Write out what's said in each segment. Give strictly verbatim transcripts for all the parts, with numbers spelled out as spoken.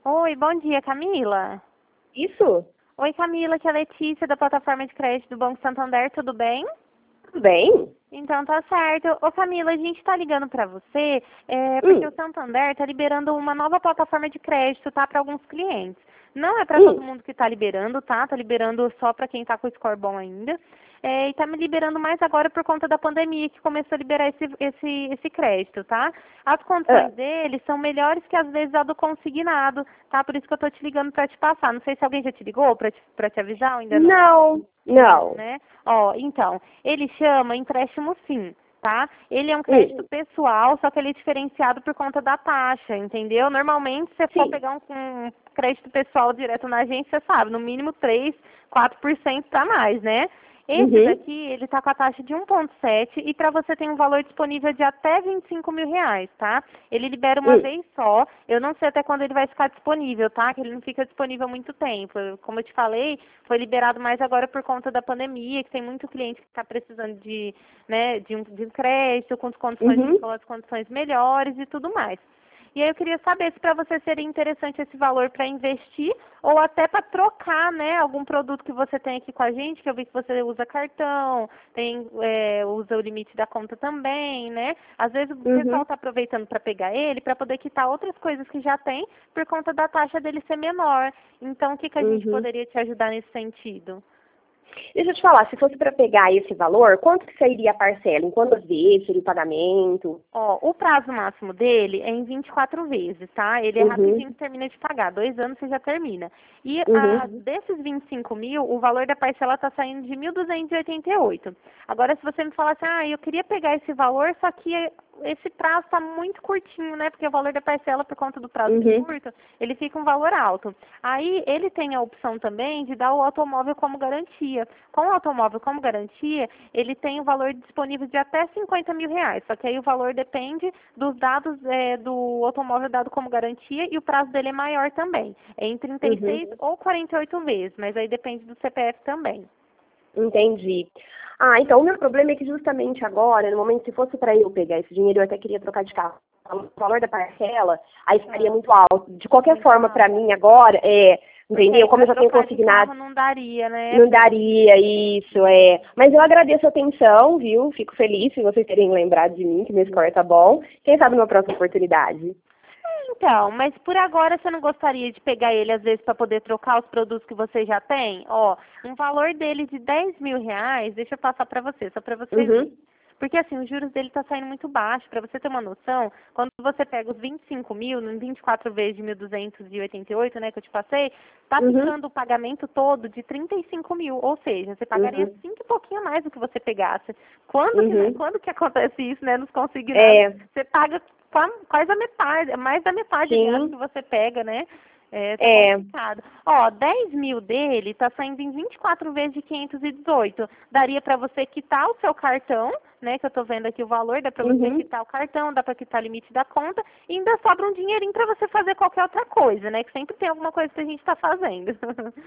Oi, bom dia, Camila. Isso? Oi, Camila, que é a Letícia da plataforma de crédito do Banco Santander, tudo bem? Tudo bem? Então tá certo. Ô Camila, a gente tá ligando pra você é, porque Hum, o Santander tá liberando uma nova plataforma de crédito, tá, para alguns clientes. Não é para todo hum. mundo que tá liberando, tá? Tá liberando só para quem tá com o score bom ainda. É, e tá me liberando mais agora por conta da pandemia que começou a liberar esse, esse, esse crédito, tá? As Ah, condições dele são melhores que às vezes a do consignado, tá? Por isso que eu tô te ligando para te passar. Não sei se alguém já te ligou para te, para te avisar ou ainda não. não, Não, não. né? Ó, então, ele chama empréstimo sim, tá? Ele é um crédito Hum, pessoal, só que ele é diferenciado por conta da taxa, entendeu? Normalmente, se você for sim. pegar um, um crédito pessoal direto na agência, você sabe, no mínimo três, quatro por cento para mais, né? Esse Uhum, daqui, ele está com a taxa de um vírgula sete e para você tem um valor disponível de até vinte e cinco mil reais, tá? Ele libera uma hum, vez só, eu não sei até quando ele vai ficar disponível, tá? Que ele não fica disponível há muito tempo. Como eu te falei, foi liberado mais agora por conta da pandemia, que tem muito cliente que está precisando de, né, de um, de um crédito com as condições, uhum. com as condições melhores e tudo mais. E aí eu queria saber se para você seria interessante esse valor para investir ou até para trocar, né, algum produto que você tem aqui com a gente, que eu vi que você usa cartão, tem, é, usa o limite da conta também, né? Às vezes o pessoal Uhum, está aproveitando para pegar ele para poder quitar outras coisas que já tem por conta da taxa dele ser menor. Então, o que, que a gente uhum. poderia te ajudar nesse sentido? Deixa eu te falar, se fosse para pegar esse valor, quanto que sairia a parcela? Em quantas vezes seria o pagamento? Ó, o prazo máximo dele é em vinte e quatro vezes, tá? Ele é rapidinho Uhum, que termina de pagar, dois anos você já termina. E a, uhum, desses vinte e cinco mil, o valor da parcela está saindo de mil duzentos e oitenta e oito. Agora, se você me falar assim, ah, eu queria pegar esse valor, só que esse prazo está muito curtinho, né? Porque o valor da parcela, por conta do prazo ser uhum, curto, ele fica um valor alto. Aí, ele tem a opção também de dar o automóvel como garantia. Com o automóvel como garantia, ele tem o valor disponível de até cinquenta mil reais. Só que aí o valor depende dos dados é, do automóvel dado como garantia e o prazo dele é maior também. É em trinta e uhum. seis ou quarenta e oito vezes, mas aí depende do C P F também. Entendi. Ah, então o meu problema é que justamente agora, no momento, se fosse para eu pegar esse dinheiro, eu até queria trocar de carro. O valor da parcela, aí ficaria Ah, muito alto. De qualquer muito forma, para alto. mim agora, é, Porque entendeu? aí Como para eu já tenho trocar de consignado, carro não daria, né? não Pra- daria isso, é. Mas eu agradeço a atenção, viu? Fico feliz se vocês terem lembrado de mim, que meu score tá bom. Quem sabe numa próxima oportunidade. Então, mas por agora você não gostaria de pegar ele às vezes para poder trocar os produtos que você já tem? Ó, um valor dele de dez mil reais, deixa eu passar para você, só para você ver. Uhum, Porque assim, os juros dele está saindo muito baixo. Para você ter uma noção, quando você pega os vinte e cinco mil, em vinte e quatro vezes de mil duzentos e oitenta e oito, né, que eu te passei, tá uhum, ficando o pagamento todo de trinta e cinco mil. Ou seja, você pagaria uhum, cinco e pouquinho a mais do que você pegasse. Quando que, uhum. quando que acontece isso, né, nos consignados? É, Você paga qua- quase a metade, mais da metade, aliás, que sim, você pega, né? É, tá é. complicado. Ó, dez mil dele tá saindo em vinte e quatro vezes de quinhentos e dezoito. Daria para você quitar o seu cartão, né? Que eu tô vendo aqui o valor, dá para você Uhum. quitar o cartão, dá para quitar o limite da conta e ainda sobra um dinheirinho para você fazer qualquer outra coisa, né? Que sempre tem alguma coisa que a gente tá fazendo.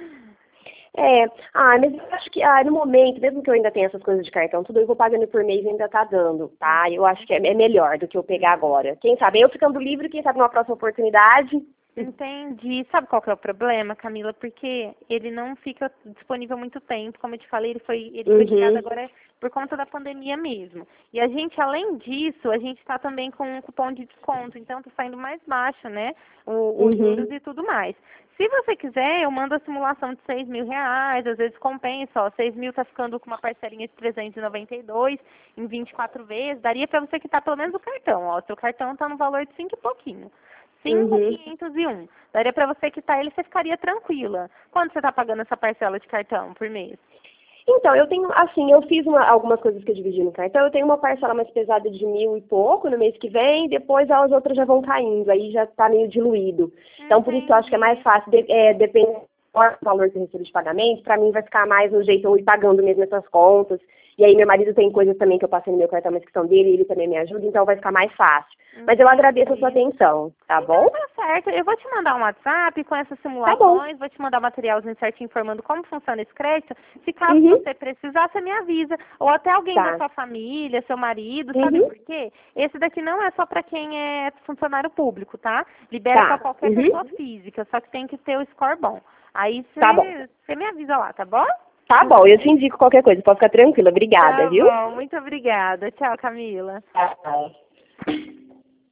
É, ah, mas eu acho que ah, no momento, mesmo que eu ainda tenha essas coisas de cartão, tudo eu vou pagando por mês e ainda tá dando, tá? Eu acho que é, é melhor do que eu pegar agora. Quem sabe eu ficando livre, quem sabe numa próxima oportunidade. Entendi. Sabe qual que é o problema, Camila? Porque ele não fica disponível há muito tempo. Como eu te falei, ele foi, ele foi criado Uhum, agora por conta da pandemia mesmo. E a gente, além disso, a gente está também com um cupom de desconto. Então, está saindo mais baixo, né? O- Os juros uhum, e tudo mais. Se você quiser, eu mando a simulação de seis mil reais. Às vezes compensa, ó. seis mil está ficando com uma parcelinha de trezentos e noventa e dois em vinte e quatro vezes. Daria para você quitar pelo menos o cartão, ó. O seu cartão está no valor de cinco e pouquinho. cinco mil uhum. quinhentos e um. Daria para você quitar ele, você ficaria tranquila. Quanto você está pagando essa parcela de cartão por mês? Então, eu tenho, assim, eu fiz uma- algumas coisas que eu dividi no cartão. Eu tenho uma parcela mais pesada de mil e pouco no mês que vem, depois as outras já vão caindo, aí já tá meio diluído. Então, por isso que eu acho que é mais Entendi. fácil, de, é, dependendo do valor que eu recebo de pagamento, pra mim vai ficar mais no jeito eu ir pagando mesmo essas contas. E aí meu marido tem coisas também que eu passei no meu cartão, mas que são dele, e ele também me ajuda, então vai ficar mais fácil. Mas eu agradeço a sua Entendi. atenção, tá Então bom? tá certo. Eu vou te mandar um WhatsApp com essas Tá bom. simulações, vou te mandar um materialzinho certinho informando como funciona esse crédito. Se caso Uhum. você precisar, você me avisa. Ou até alguém Tá. da sua família, seu marido, sabe Uhum. por quê? Esse daqui não é só para quem é funcionário público, tá? Libera para Tá. qualquer Uhum. pessoa física, só que tem que ter o score bom. Aí Tá bom. você você me avisa lá, tá bom? Tá bom, eu te indico qualquer coisa. Pode ficar tranquila. Obrigada, Tá viu? bom, muito obrigada. Tchau, Camila. Tchau.